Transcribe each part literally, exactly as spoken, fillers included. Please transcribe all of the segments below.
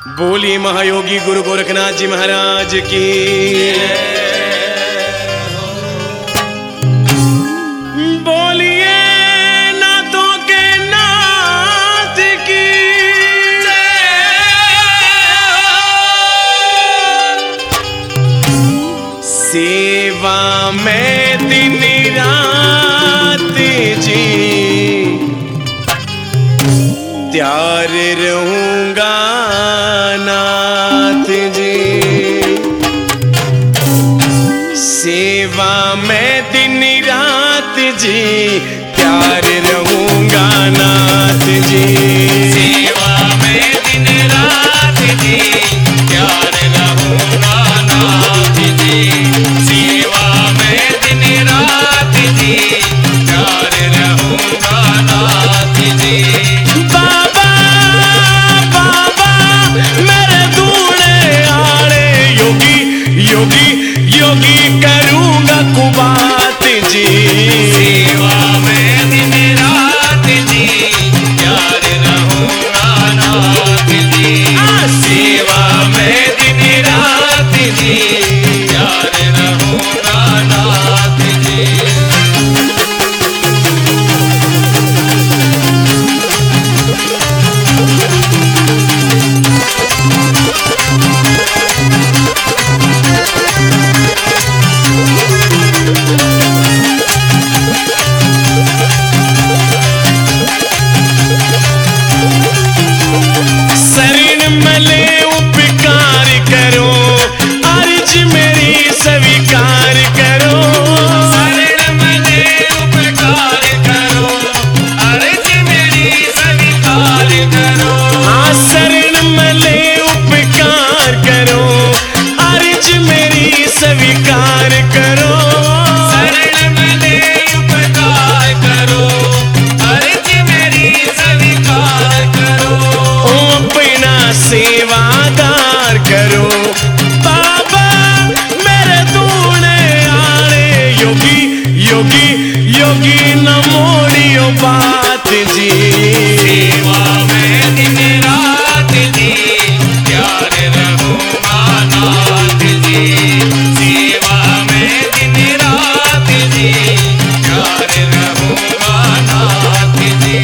बोलिए महायोगी गुरु गोरखनाथ जी महाराज की। बोलिए नाथों के नाथ की। सेवा में दिन रात जी त्यार रहूंगा नाथ जी। सेवा में दिन रात जी त्यार रहूंगा नाथ जी। सेवा में दिन रात जी त्यार रहूंगा नाथ जी। सेवा में दिन रात जी त्यार रहूंगा नाथ जी। बाबा बाबा मेरे दूल्हे आड़े योगी योगी योगी करूंगा कुबात जी। सेवा में दिन रात जी त्यार रहूंगा नाथ जी। सेवा में दिन रात जी त्यार रहूंगा नाथ जी। शरण मले उपकार करो अर्ज मेरी स्वीकार करो। शरण मले उपकार करो अर्ज मेरी स्वीकार करो। हाँ शरण मले उपकार करो अर्ज मेरी स्वीकार करो। शरण मले उपकार करो अर्ज मेरी स्वीकार करो। ओ अपना सेवादार करो बाबा मेरे दूल्हे आड़े योगी योगी योगी न मोड़ियो बात जी। सेवा में दिन रात जी त्यार रहूंगा नाथ जी। सेवा में दिन रात जी त्यार रहूंगा नाथ जी।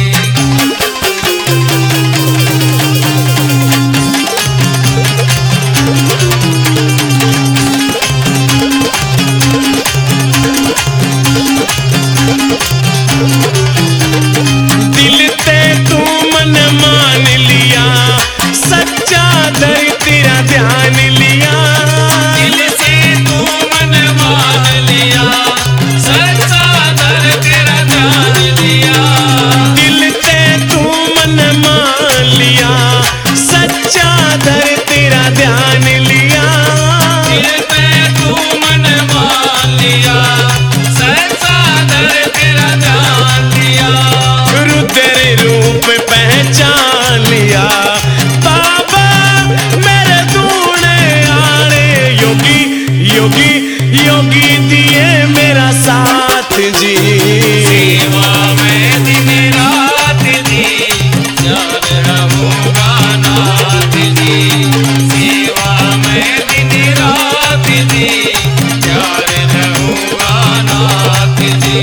दिल ते तू मन मान लिया सच्चा दर तेरा ध्यान लिया। दिल से तू मन मान लिया सच्चा दर तेरा ध्यान लिया। दिल ते तू मन मान लिया सच्चा दर तेरा ध्यान लिया। दिल पे तू मन मान लिया सच्चा दर तेरा ध्यान लिया। रुद्र रूप पहचान लिया बाबा मेरे दूल्हे आड़े योगी योगी योगी दिए मेरा साथ जी। सेवा में दिन रात जी त्यार रहूंगा नाथ जी। सेवा में दिन रात जी त्यार रहूंगा नाथ जी।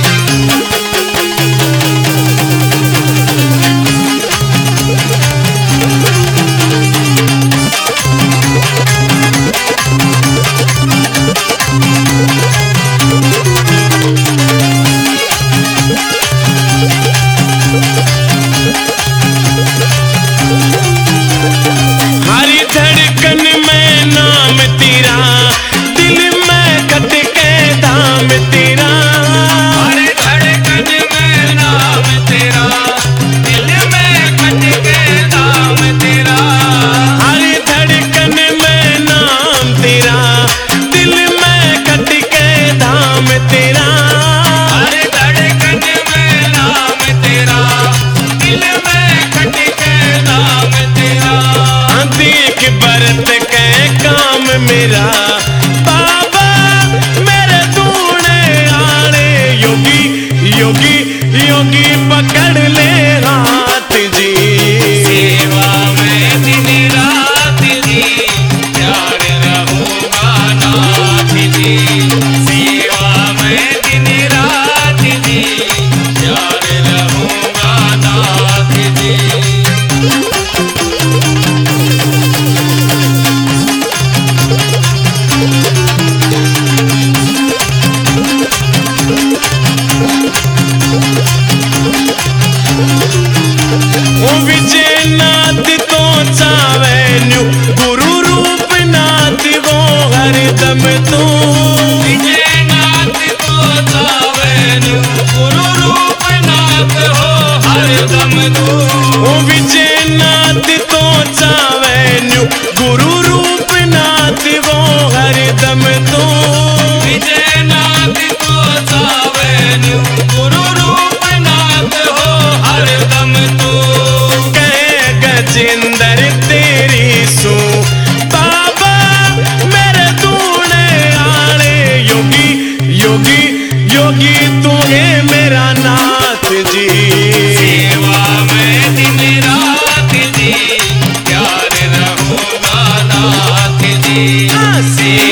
हरी धड़कन में नाम तेरा दिल में खटके दाम तेरा। हर धड़कन में नाम तेरा दिल में खटके दाम तेरा। हरी धड़कन में नाम तेरा दिल में खटके दाम तेरा। हर धड़कन में नाम तेरा दिल में खटके दाम तेरा। देख बरत के काम मेरा बाबा मेरे दूल्हे आड़े योगी योगी योगी पकड़ ले हाथ जी। सेवा में दिन रहोगे मेरा नाथ जी। सेवा में दिन रात जी, प्यार रहूंगा नाथ जी।